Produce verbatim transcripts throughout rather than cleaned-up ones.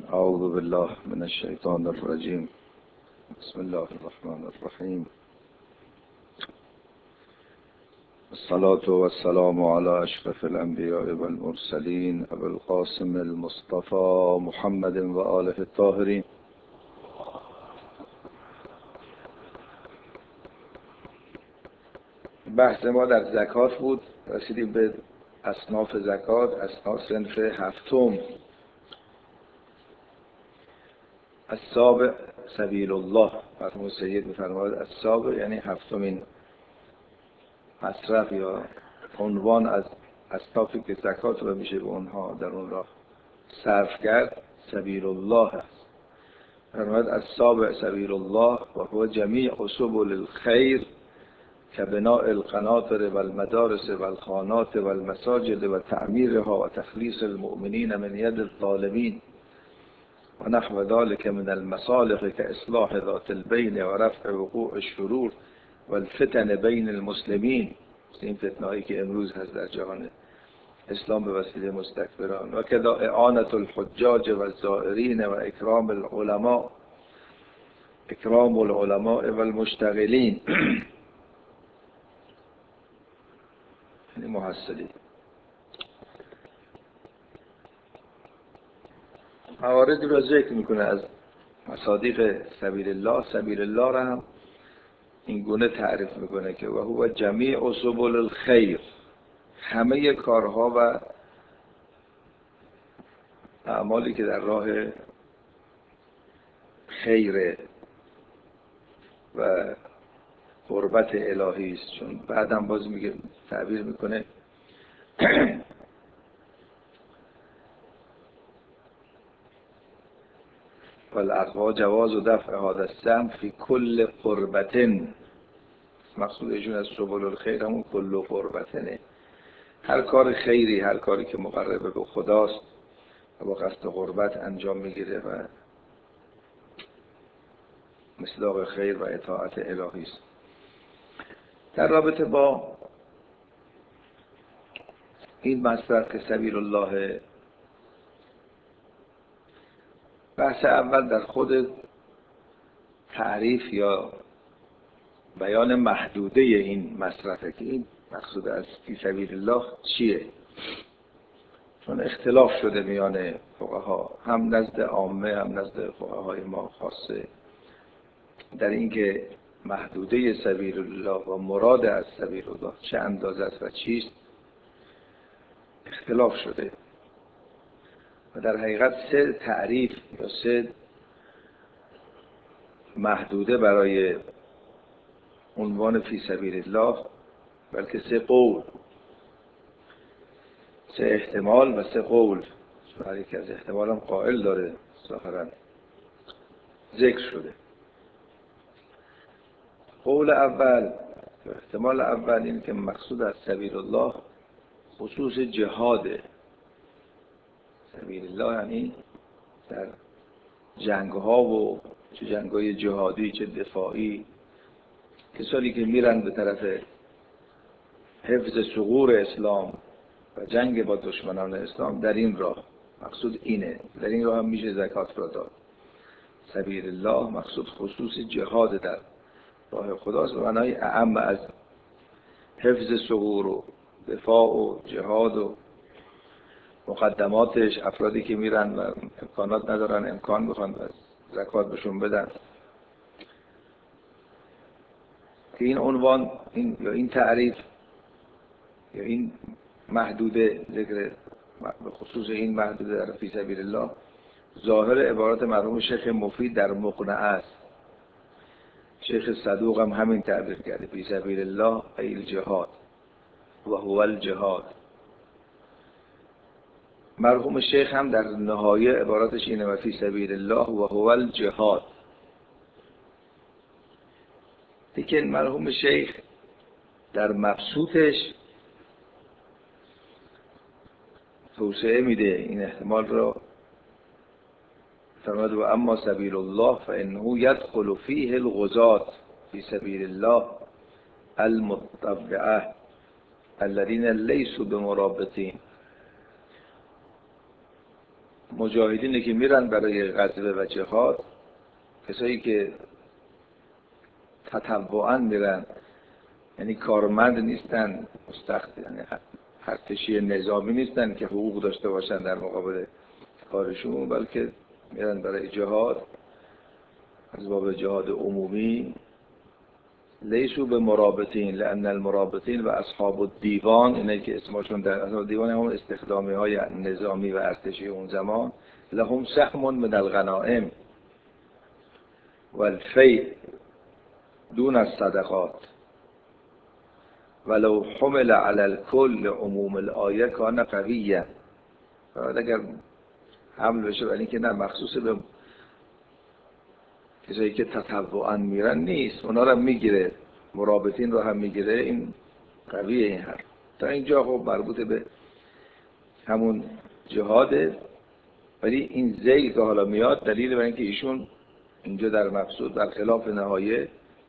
أعوذ بالله من الشيطان الرجيم. بسم الله الرحمن الرحيم. الصلاة والسلام على أشرف الأنبياء والمرسلين أبي القاسم المصطفى محمد وآله الطاهرين. بحث ما در زکات بود. رسیدیم به اصناف زکات، اصناف صنف هفتم. السابع سبیل الله. مرحوم سید می‌فرماید السابع یعنی هفتمین مصرف یا عنوان از اصنافی که زکات رو میشه به اونها در اون راه صرف کرد سبیل الله است. فرماید السابع سبیل الله و هو جمیع سبل الخیر كبناء القناطر والمدارس والخانات والمساجد وتعميرها وتخليص المؤمنين من يد الظالمين ونحو ذلك من المصالح كإصلاح ذات البين ورفع وقوع الشرور والفتن بين المسلمين. این فتنهایی که امروز هست در جهان اسلام به وسیله مستکبران. و کذا اعانة الحجاج والزائرین و اکرام العلماء اکرام العلماء والمشتغلین. یعنی محصلین. مواردی را ذکر میکنه از مصادیق سبیل الله. سبیل الله را هم این گونه تعریف میکنه که و هو جمیع سبل الخیر، همه کارها و اعمالی که در راه خیر و قربت الهی است. چون بعدم باز میگه تعبیر میکنه والاقوا جواز و دفع هذا السهم فی کل قربتن. مقصودشون از سبل الخیر همون کل قربتنه، هر کار خیری، هر کاری که مقرب به خداست و با قصد قربت انجام میگیره و مصداق خیر و اطاعت الهی است. در رابطه با این مصرف که سبیل الله، بحث اول در خود تعریف یا بیان محدوده این مصرفه که این مقصود از فی سبیل الله چیه. چون اختلاف شده میان فقها، هم نزد عامه هم نزد فقهای ما خاصه، در اینکه محدوده سبیل الله و مراد از سبیل الله چه اندازه است و چیست اختلاف شده. و در حقیقت سه تعریف یا سه محدوده برای عنوان فی سبیل الله، بلکه سه قول، سه احتمال و سه قول. هر یک از احتمال هم قائل داره ظاهراً ذکر شده. قول اول، احتمال اول این که مقصود از سبیل الله خصوص جهاده. سبیل الله یعنی در جنگ ها و چه جنگ های جهادی چه دفاعی، کسانی که میرن به طرف حفظ ثغور اسلام و جنگ با دشمنان اسلام، در این راه مقصود اینه. در این راه هم میشه زکات را داد. سبیل الله مقصود خصوص جهاد در راه خداست و معنای اعم از حفظ ثغور و دفاع و جهاد و مقدماتش. افرادی که میرن و امکانات ندارن، امکان بخوان و زکات بهشون بدن. که این عنوان این یا این تعریف یا این محدوده، ذکر به خصوص این محدوده در فی سبیل الله، ظاهر عبارت مرحوم شیخ مفید در مقنعه است. شیخ صدوق هم همین تعبیر کرده، فی سبیل الله ای الجهاد و هو الجهاد. مرحوم شیخ هم در نهایه عبارتش اینه و فی سبیل الله و هو الجهاد. لیکن مرحوم شیخ در مبسوطش توسعه میده این احتمال را. فرمود و اما سبیل الله فانه یدخل فیه الغزاة فی سبیل الله المتطوعه الذين ليسوا بمرابطين. مجاهدینی که میرن برای غزوه و جهاد، کسایی که تطوعاً میرن، یعنی کارمند نیستن، مستخد یعنی ارتشی نظامی نیستن که حقوق داشته باشن در مقابل کارشون، بلکه میرن برای جهاد از باب جهاد عمومی. لیسو به مرابطین لأن المرابطین و اصحاب الدیوان، اینه که اسمشون در اصحاب دیوان هم استخدامی های نظامی و ارتشی اون زمان، لهم سهم من الغنائم و الفیء دون الصدقات ولو حمل على الكل عموم الآیه کان قویا. اگر حمل بشه ولی که نه مخصوص به کسایی که تطوعاً میرن نیست، اونا رو میگیره، مرابطین رو هم میگیره. این قویه این حرف. تا اینجا خب مربوط به همون جهاده، ولی این زیل که حالا میاد دلیل بر اینکه ایشون اینجا در مقصود در خلاف نهایه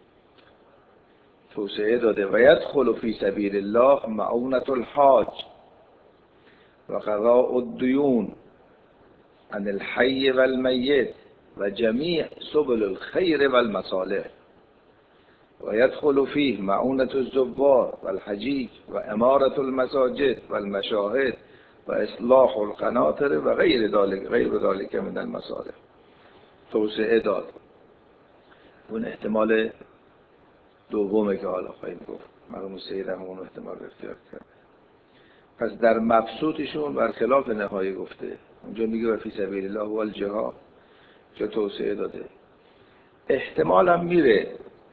توسعه داده. و یدخل فی سبیل الله معونة الحاج و قضاء الدیون عن الحی و المیت و جمیع سبل الخیر و المصالح و یدخل فیه معونة الزوار و الحجیج و امارة المساجد و المشاهد و اصلاح القناطر و غیر ذلک غیر ذلک من المصالح. توسعه داد. اون احتمال دومه که حالا خواهیم گفت، مرحوم سید هم اون احتمال اختیار کرده. پس در مبسوطشون برخلاف نهایی گفته. اونجا میگه و فی سبیل الله و الجهاد، جا توسعه داده. احتمال هم میره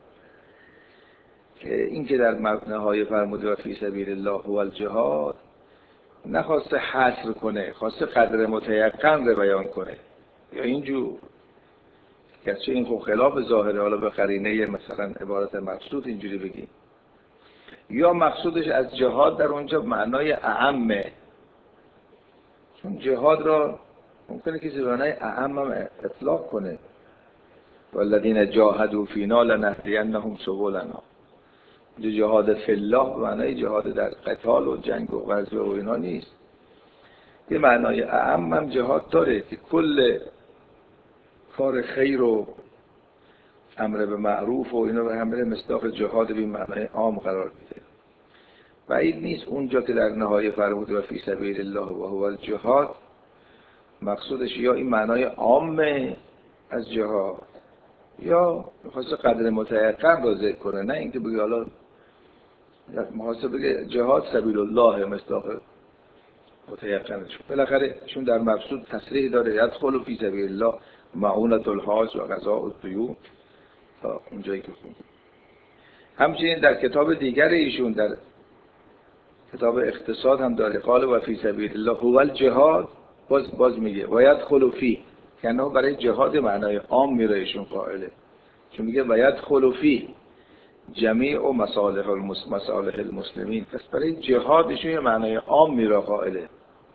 که این که در نهایی فرموده و فی سبیل الله و الجهاد نخواسته حصر کنه، خواسته قدر متیقن رو بیان کنه، یا اینجور گرچه این خب خلاف ظاهره، حالا به قرینه مثلا عبارت مقصود اینجوری بگیم، یا مقصودش از جهاد در اونجا معنای اعمه، چون جهاد را ممکنه کسی به معنای اعم هم اطلاق کنه. والذین جاهدوا فینا لنهدینهم سبلنا. جهاد فی الله به معنای جهاد در قتال و جنگ و غزوه و اینا نیست. یه معنای اعم هم جهاد داره که کل کار خیر و امر به معروف و اینا به همه مصداق جهاد به معنای عام قرار میده. بعید نیست اونجا که در نهایه فرموده و فی سبیل الله و هو الجهاد مقصودش یا این معنای عامه از جهاد یا می‌خواسته قدر متیقن را ذکر کنه، نه اینکه بگه حالا می‌خواسته بگه جهاد سبیل الله مصداق متیقنش. بالاخره چون در مبسوط تصریح داره یدخل فی سبیل الله معونة الحاج و قضاء الدیون تا اونجایی که خوندیم. همچنین در کتاب دیگر ایشون در کتاب اقتصاد هم داره قال و فی سبیل الله هو الجهاد، باز باز میگه و یدخل فی، یعنی برای جهاد معنای عام میره ایشون قائله، چون میگه و یدخل فی جمیع و مصالح المصالح المسلمین، پس برای جهادشون یه معنای عام میره قائله.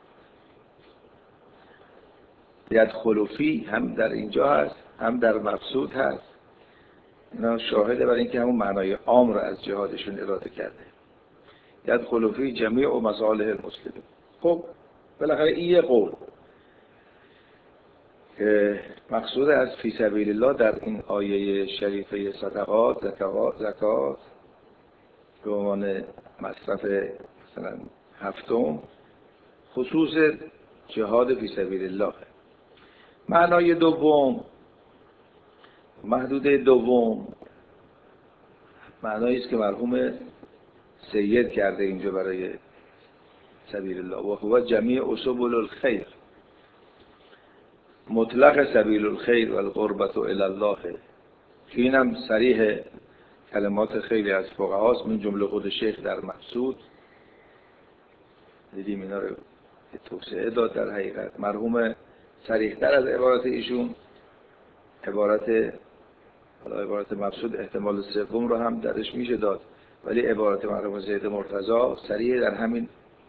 یدخل فی هم در اینجا هست هم در مقصود هست، اینا شاهده برای اینکه همون معنای عام رو از جهادشون اراده کرده. یدخل فی جمیع و مصالح المسلمین. خب بالاخره این یه قول که مقصود از فی سبیل الله در این آیه شریفه صدقات، زکات، زکات به عنوان مصرف مثلا هفتم خصوص جهاد فی سبیل الله. معنای دوم، محدوده دوم، معنایی است که مرحوم سید کرده اینجا برای سبیل الله و هو جمیع سبل الخیر. مطلق سبیل الخیر و القربت الی الله، که اینم صریح کلمات خیلی از فقهاست، من جمله خود شیخ در مقصود دیدیم اینا رو توسعه داد. در حقیقت مرحوم صریح‌تر از عبارت ایشون عبارت حالا عبارت مقصود احتمال سوم رو هم درش میشه داد، ولی عبارت مرحوم سید مرتضی صریح در همین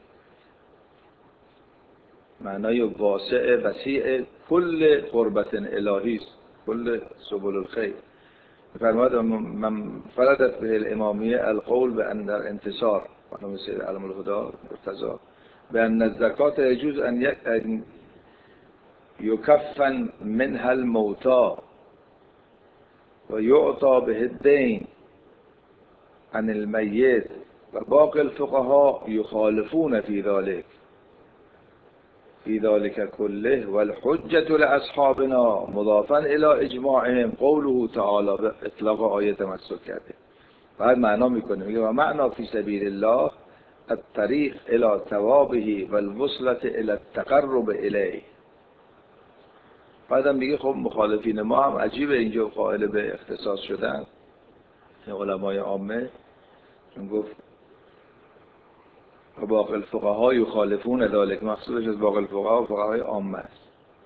معنای واسع وسیع کل قربت الهی است، کل سبل الخیر. فرمود من فردت به الامامیه القول به ان در انتصار مرحوم سید علم الهدی مرتضی به ان الزکات یجوز ان یکفن منها الموتا و یعطا به الدین عن المیت و باقی الفقهاء یخالفون فی ذلک فی ذلک کله والحجة لاصحابنا مضافا الی اجماعهم قوله تعالی به اطلاق آیه تمسک کرده. بعد معنا میکنه میگه و معنا فی سبیل الله الطریق الی ثوابه والوصلة الی التقرب الیه. بعدم میگه خب مخالفین ما هم عجیبه اینجا قائل به اختصاص شدن علمای عامه، چون گفت و باقی الفقهاء یخالفون ذلک، مقصودش از باقی الفقهاء فقهای عامه است.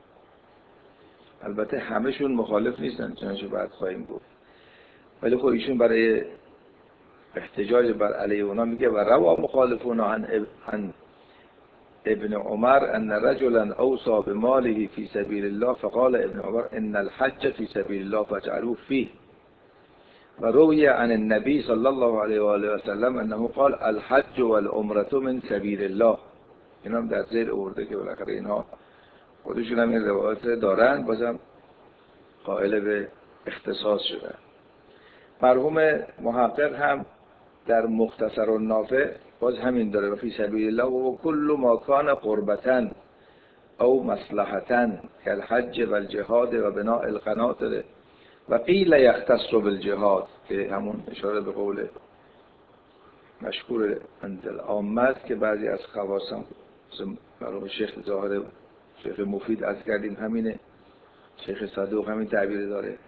البته همهشون مخالف نیستن چنانچه بعد خواهیم گفت، ولی خب ایشون برای احتجاج بر علیه اونا میگه و روا مخالفون عن عن ابن عمر ان رجلا اوصى بماله في سبيل الله فقال ابن عمر ان الحج في سبيل الله فاجعلوه فيه و روی عن النبي صلی الله علیه و آله و سلم انه قال الحج والعمره من سبیل الله. اینا هم در ذیل آورده که بالاخره اینها خودشون هم این روایت دارن، بازم قائل به اختصاص شدن. مرحوم محقق هم در مختصر النافع باز همین داره، فی سبیل الله و کل ما کان قربتن او مصلحتن کالحج و الجهاد و بناء القناطر و قیل یختص بالجهاد، که همون اشاره به قول مشهور عند العامه است که بعضی از خواص هم مرحوم شیخ ظاهر شیخ مفید از کردیم همینه، شیخ صدوق همین تعبیر داره.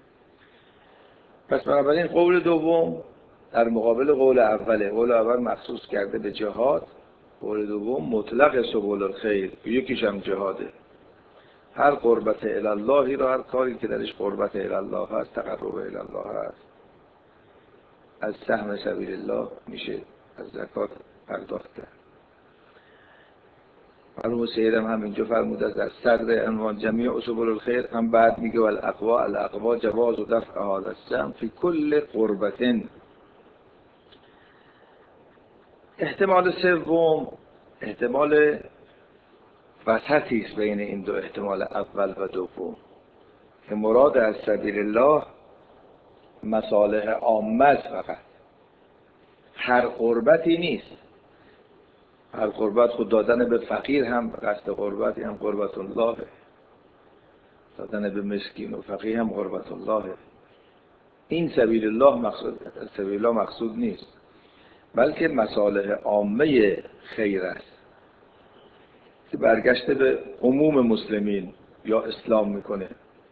پس بنابراین قول دوم در مقابل قول اوله، قول اول مخصوص کرده به جهاد، قول دوم مطلق سبل الخیر، یکیش هم جهاده. هر قربت الی اللهی را، هر کاری که درش قربت الی الله هست، تقرب الی الله هست، از سهم سبیل الله میشه از زکات پرداخت کرد. مرحوم سیدم هم اینجا فرموده در صدر عنوان جمیع سبل الخیر هم بعد میگه والاقوا الاقوا جواز و دفع هذا السهم فی کل قربتن. احتمال سوم احتمال وسطی است بین این دو احتمال اول و دوم، که مراد از سبیل الله مصالح عامه است، فقط هر قربتی نیست. هر قربت خود دادن به فقیر هم قصد قربتی هم قربت الله، دادن به مسکین و فقیر هم قربت الله. این سبیل الله مقصود سبیل الله مقصود نیست، بلکه مصالح عامه خیر است که برگشته به عموم مسلمین یا اسلام میکنه.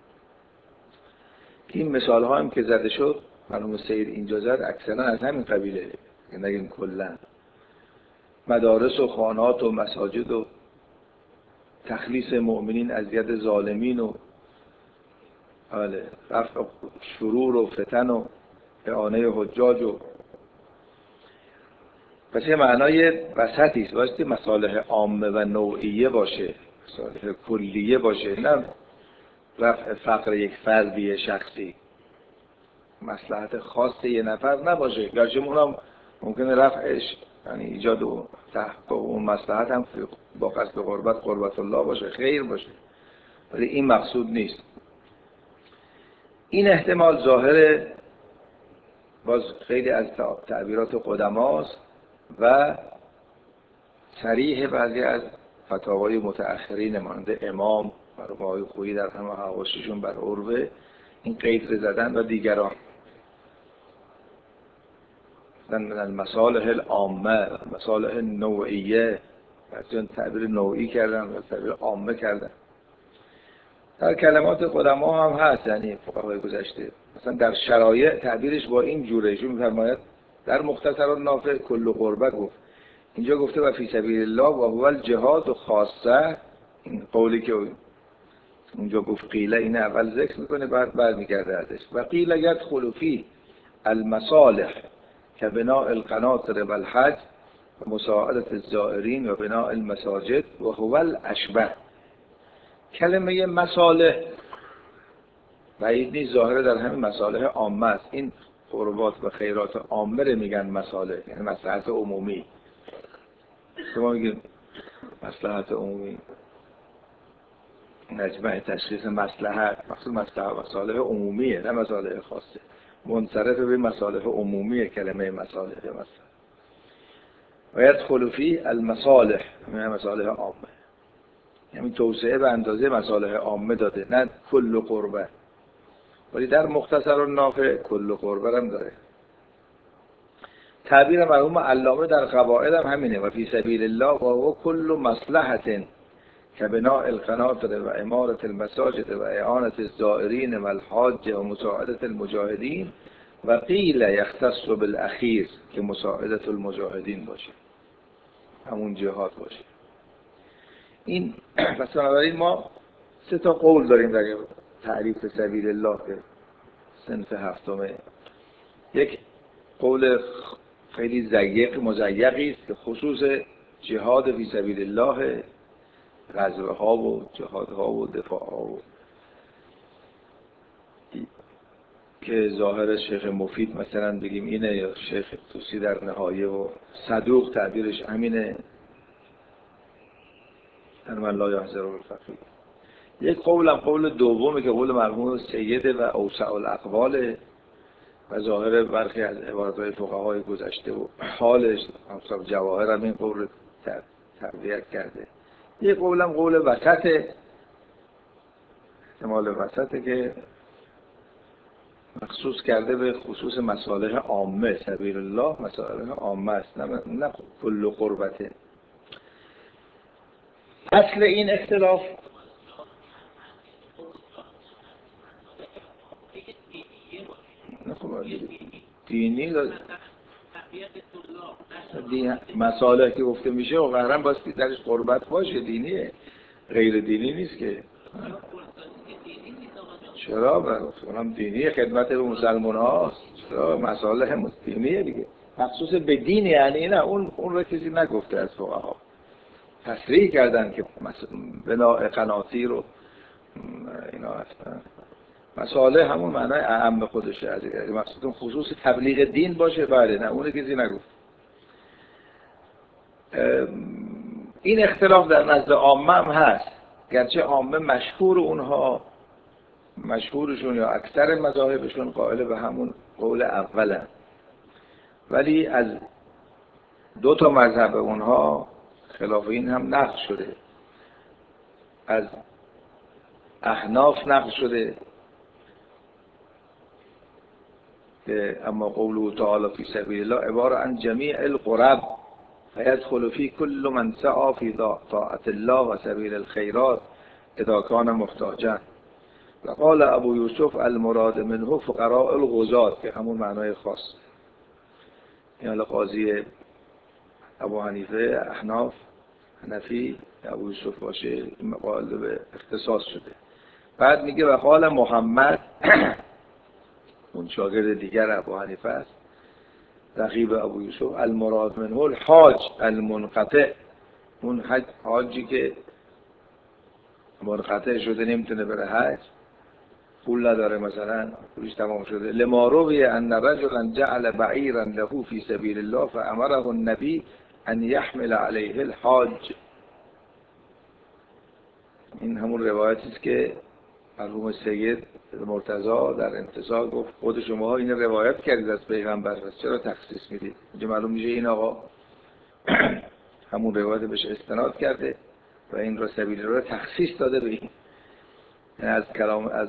این مثال ها هم که زده شد مرحوم سید اینجا زد اکثرا از همین قبیله، که نگیم کلا مدارس و خانات و مساجد و تخلیص مؤمنین از ید ظالمین و رفع شرور و فتن و اعانه حجاج و پس یه معنای وسطی است، واسه مصالح عامه و نوعیه باشه، مصالح کلیه باشه، نه رفع فقر یک فردی شخصی، مصلحت خاص یه نفر نباشه، گرچه اونم ممکنه رفعش یعنی ایجاد و تحقق اون مصلحت هم با قصد قربت قربت الله باشه، خیر باشه، ولی این مقصود نیست. این احتمال ظاهر باز خیلی از تعبیرات قدماست و صریح بعضی از فتاوای متأخرین مانند امام مرحوم آقای خویی در همه حواشیشون بر عروه این قید رو زدن و دیگران من المصالح العامه، مصالح نوعیه، بعضی تعبیر نوعی کردن و تعبیر عامه کردن. در کلمات قدما هم هست، یعنی فقهای گذشته مثلا در شرایع تعبیرش با این جوره، ایشون می‌فرماید در مختصر النافع کل قربه گفت، اینجا گفته و فی سبیل الله و هو الجهاد و خاصه، این قولی که اونجا گفت قیله این اول ذکر میکنه بعد برمیگرده ازش و قیله یدخل فی المصالح که بناء القناطر و الحج و مساعدت الزائرین و بناء المساجد و هو الاشبه. کلمه مصالح بعید نیست ظاهره در همین مصالح عامه است، این قربات و خیرات عامه رو میگن مصالح، یعنی مصلحت عمومی. شما میگید مصلحت عمومی مجمع تشخیص مصلحت، مقصود مصلحت مصالح عمومیه نه مصالح خاصه، منصرف به مصالح عمومیه کلمه مصالح مثلا. و یدخل فیه المصالح، یعنی مصالح عامه، یعنی توسعه به اندازه مصالح عامه داده، نه کل قربه، ولی در مختصر و نافع کل قربه هم داره. تعبیر مرحوم علامه در قواعد هم همینه، و فی سبیل الله و هو کل مصلحت که بناء القناطر و امارت المساجد و اعانت الزائرین و الحاج و مساعدت المجاهدین، و قیل یختص بالاخیر که مساعدت المجاهدین باشه، همون جهاد باشه. این پس بنابراین ما سه تا قول داریم در تعریف سبیل الله که صنف هفتمه. یک قول خیلی ضیق مضیقی است که خصوص جهاد فی سبیل الله، غزوه ها و جهاد ها و دفاع ها و که ظاهر شیخ مفید مثلا بگیم اینه، یا شیخ توسی در نهایه و صدوق تعبیرش همینه، در من لا یحذر الفقیر. یک قولم قول دومه که قول مرحوم سیده و اوسع الاقوال و ظاهر برخی از عبارت‌های فقهای گذشته و حالش همصاحب جواهر هم این قول تقویت کرده. یک قولم قول وسطه، احتمال وسطه که مخصوص کرده به خصوص مصالح عامه. سبیل الله مصالح عامه است، نه نه کل قربته. اصل این اختلاف دینی دین مصالح که گفته میشه و قرارن باستی درش قربت باشه، دینیه، غیر دینی نیست که. چرا؟ اونم دینیه، خدمت به مسلمان هاست، چرا؟ مصالح دینیه دیگه، مخصوص به دین یعنی نه، اون اون رو کسی نگفته از فقها، تصریح کردن که بناء قناطیر رو اینا هستن. مصالح همون معنای اعم خودشه، از مقصود خصوص تبلیغ دین باشه، بله، نه اون کسی نگفت. این اختلاف در نزد عامه هم هست، گرچه عامه مشهور اونها، مشهورشون یا اکثر مذاهبشون قائل به همون قول اولن، ولی از دو تا مذهب اونها خلاف این هم نقل شده. از احناف نقل شده که اما قوله تعالی فی سبیل الله عباره عن جمیع القرب فیدخل فی کل من سعی فی طاعت الله و سبیل الخیرات اذا کان محتاجا. و قال ابو یوسف المراد منه فقراء الغزاة، که همون معنای خاص، یعنی قاضی ابو حنیفه، احناف، حنفی، ابو یوسف باشه، قائل به اختصاص شده. بعد میگه و قال محمد اون شاگرد دیگر ابو حنیفه است، رقیب ابو یوسف، المراد منه الحاج المنقطع، اون حج حاجی که منقطع شده نمیتونه بره حج، پول نداره، مثلا پولش تمام شده. لما روی ان رجلا جعل بعیرا له فی سبیل الله فامره النبی ان یحمل علیه الحاج. این همون روایتی است که مرحوم سید مرتضی در انتصار گفت خود شما این روایت کردید از پیغمبر، چرا تخصیص میدید؟ اینجا معلوم میشه این آقا همون روایت بهش استناد کرده و این را سبیل رو تخصیص داده به این. از کلام از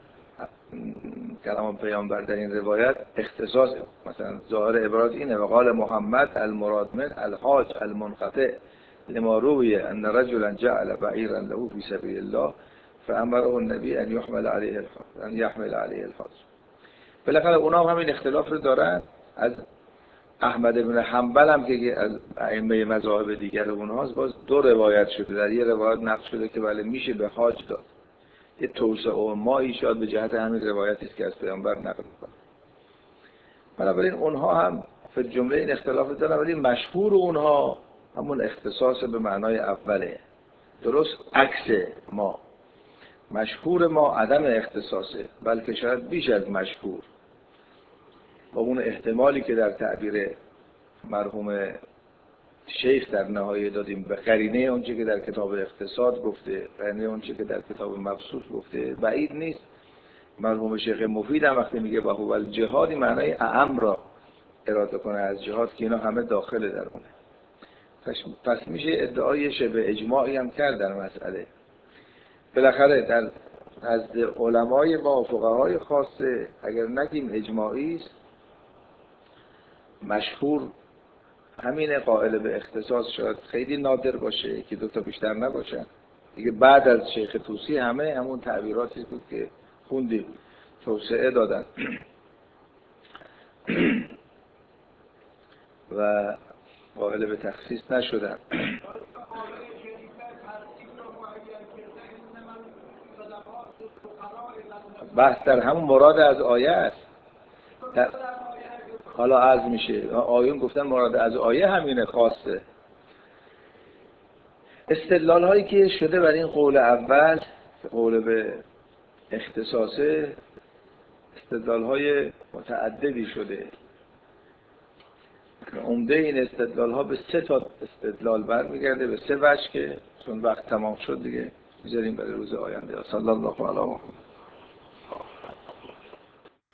کلام پیامبر در این روایت اختصاص، مثلا ظاهر عبارت اینه و قال محمد المراد من الحاج المنقطع لما روی ان رجلا جعل بعیرا له فی سبیل الله فامره النبی ان یحمل علیه الحاج ان یحمل علیه الحاج. بالاخره اونا هم همین اختلاف رو دارن. از احمد بن حنبل هم که از ائمه مذاهب دیگر اونهاست، باز دو روایت شده. در یه روایت نقل شده که بله میشه به حاج داد، یه توسعه و ما ایشاد به جهت همین روایتی است که از پیامبر نقل می‌کنه. بنابراین اونها هم به جمله این اختلاف دارن، ولی مشهور اونها همون اختصاص به معنای اوله، درست عکس ما. مشهور ما عدم اختصاصه، بلکه شاید بیش از مشهور، با اون احتمالی که در تعبیر مرحوم شیخ در نهایه دادیم به قرینه اونچه که در کتاب اقتصاد گفته، قرینه اونچه که در کتاب مبسوط گفته، بعید نیست مرحوم شیخ مفید هم وقتی میگه با هو الجهاد این معنای اعم را اراده کنه از جهاد که اینا همه داخل در اونه. پس میشه ادعای شبه اجماعی هم کرد در مسئله. بالاخره در نزد علمای ما فقهای خاصه اگر نگیم اجماعی است، مشهور همین قائل به اختصاص شاید خیلی نادر باشه، یکی دو تا بیشتر نباشن دیگه. بعد از شیخ طوسی همه همون تعبیراتی بود که خوندیم توسعه دادن و قائل به تخصیص نشدن. بحث در همون مراد از آیه است. حالا عرض میشه آیون گفتن مراد از آیه همینه خاصه. استدلال هایی که شده بر این قول اول قول به اختصاصه استدلال های متعددی شده. عمده این استدلال ها به سه تا استدلال برمیگرده، به سه وجه که چون وقت تمام شد دیگه میذاریم برای روز آینده. صلی الله علیه و